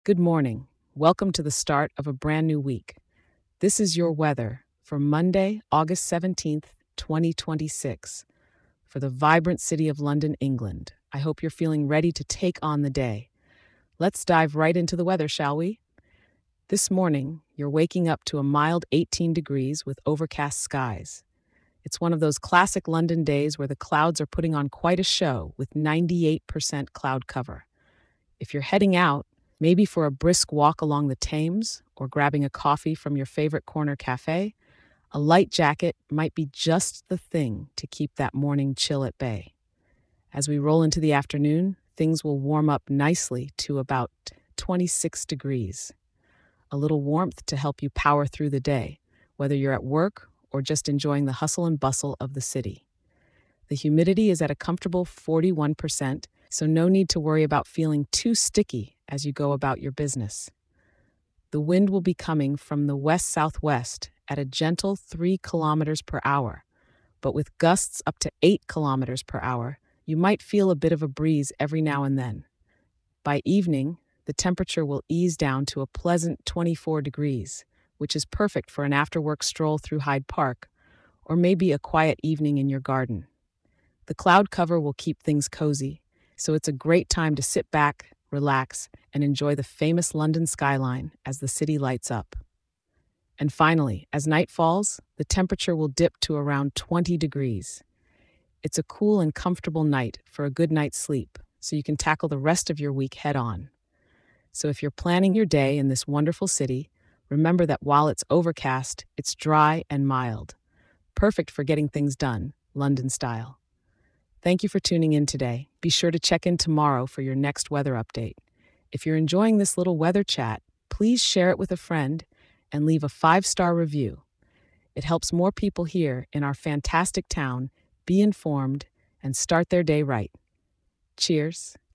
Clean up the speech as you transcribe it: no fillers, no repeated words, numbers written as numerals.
Good morning. Welcome to the start of a brand new week. This is your weather for Monday, August 17th, 2026, for the vibrant city of London, England. I hope you're feeling ready to take on the day. Let's dive right into the weather, shall we? This morning, you're waking up to a mild 18 degrees with overcast skies. It's one of those classic London days where the clouds are putting on quite a show with 98% cloud cover. If you're heading out, maybe for a brisk walk along the Thames or grabbing a coffee from your favorite corner cafe, a light jacket might be just the thing to keep that morning chill at bay. As we roll into the afternoon, things will warm up nicely to about 26 degrees. A little warmth to help you power through the day, whether you're at work or just enjoying the hustle and bustle of the city. The humidity is at a comfortable 41%, so no need to worry about feeling too sticky as you go about your business. The wind will be coming from the west-southwest at a gentle 3 kilometers per hour, but with gusts up to 8 kilometers per hour, you might feel a bit of a breeze every now and then. By evening, the temperature will ease down to a pleasant 24 degrees, which is perfect for an after-work stroll through Hyde Park or maybe a quiet evening in your garden. The cloud cover will keep things cozy, so it's a great time to sit back, relax, and enjoy the famous London skyline as the city lights up. And finally, as night falls, the temperature will dip to around 20 degrees. It's a cool and comfortable night for a good night's sleep, so you can tackle the rest of your week head on. So if you're planning your day in this wonderful city, remember that while it's overcast, it's dry and mild. Perfect for getting things done, London style. Thank you for tuning in today. Be sure to check in tomorrow for your next weather update. If you're enjoying this little weather chat, please share it with a friend and leave a 5-star review. It helps more people here in our fantastic town be informed and start their day right. Cheers.